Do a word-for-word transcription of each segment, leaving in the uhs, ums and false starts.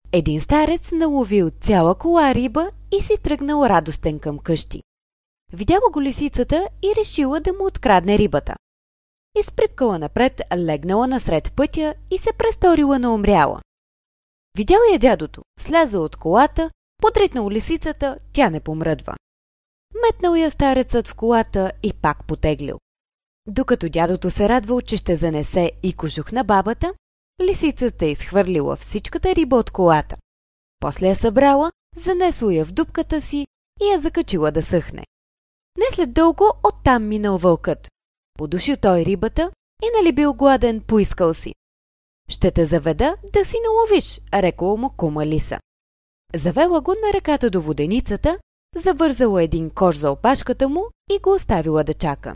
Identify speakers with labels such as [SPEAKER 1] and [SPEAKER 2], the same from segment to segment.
[SPEAKER 1] Един старец наловил цяла кола риба и си тръгнал радостен към къщи. Видяла го лисицата и решила да му открадне рибата. Изприпкала напред, легнала насред пътя и се престорила на умряла. Видял я дядото, слязал от колата, подритнал лисицата, тя не помръдва. Метнал я старецът в колата и пак потеглил. Докато дядото се радвал, че ще занесе и кожух на бабата, лисицата изхвърлила всичката риба от колата. После я събрала, занесла я в дупката си и я закачила да съхне. Не след дълго оттам минал вълкът. Подушил той рибата и нали бил гладен, поискал си. Ще те заведа да си наловиш, рекла му кума лиса. Завела го на реката до воденицата, завързала един кош за опашката му и го оставила да чака.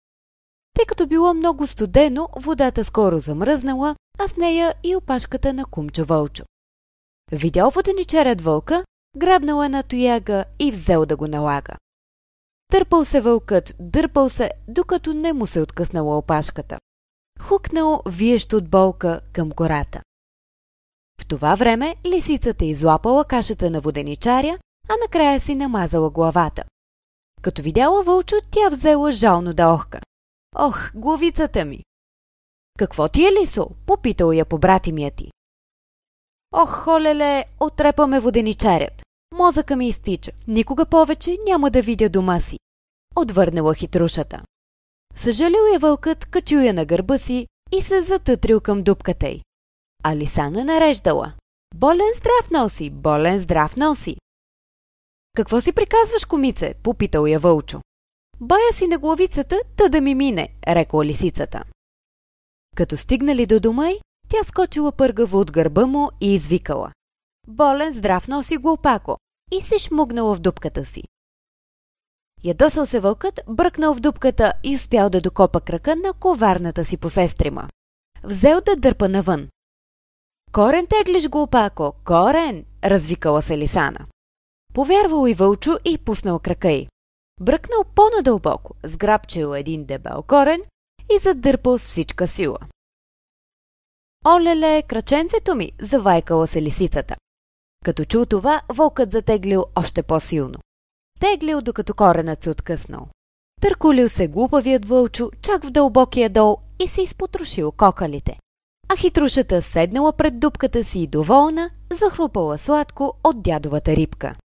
[SPEAKER 1] Тъй като било много студено, водата скоро замръзнала, а с нея и опашката на кумчо Вълчо. Видял воденичарят вълка, грабнал една тояга и взел да го налага. Дърпал се вълкът, дърпал се, докато не му се откъснала опашката. Хукнал виещо от болка към гората. В това време лисицата излапала кашата на воденичаря, а накрая си намазала главата. Като видяла Вълчо, тя взела жално да охка. Ох, главицата ми! Какво ти е, лисо? Попитал я побратимия ти. Ох, холеле, отрепа ме воденичарят. Мозъка ми изтича. Никога повече няма да видя дома си. Отвърнала хитрушата. Съжалил я вълкът, качил я на гърба си и се затътрил към дупката й. А лисана нареждала. Болен здрав носи, болен здрав носи. Какво си приказваш, кумице? Попитал я Вълчо. Бая си на главицата, та да ми мине, рекла лисицата. Като стигнали до дома й, тя скочила пъргаво от гърба му и извикала. Болен здрав носи, глупако, и се шмугнала в дупката си. Ядосал се вълкът, бръкнал в дупката и успял да докопа крака на коварната си посестрима. Взел да дърпа навън. Корен теглиш, глупако, корен, развикала се лисана. Повярвал и Вълчо и пуснал крака й. Бръкнал по-надълбоко, сграбчил един дебел корен и задърпал с всичка сила. Олеле, краченцето ми, завайкала се лисицата. Като чул това, вълкът затеглил още по-силно. Теглил, докато коренът се откъснал. Търкулил се глупавият Вълчо чак в дълбокия дол и се изпотрошил кокалите. А хитрушата седнала пред дупката си и доволна, захрупала сладко от дядовата рибка.